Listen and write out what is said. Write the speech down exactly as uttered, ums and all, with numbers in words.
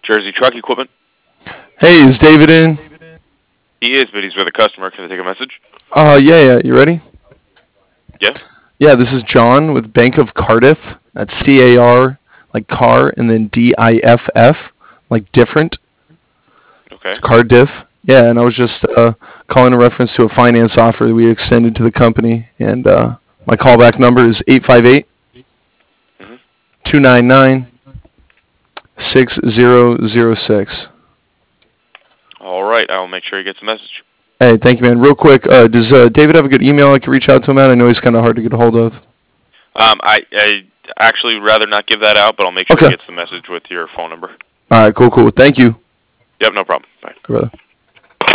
Jersey Truck Equipment. Hey, is David in? He is, but he's with a customer. Can I take a message? Uh, yeah, yeah. You ready? Yeah. Yeah, this is John with Bank of Cardiff. That's C A R, like car, and then D I F F, like different. Okay. It's Cardiff. Yeah, and I was just uh, calling in reference to a finance offer that we extended to the company. And uh, my callback number is eight five eight, two nine nine, six zero zero six. All right. I will make sure he gets the message. Hey, thank you, man. Real quick, uh, does uh, David have a good email I can reach out to him at? I know he's kind of hard to get a hold of. Um, I, I actually rather not give that out, but I'll make sure Okay. he gets the message with your phone number. All right, cool, cool. Thank you. Yep, no problem. Bye. Good brother.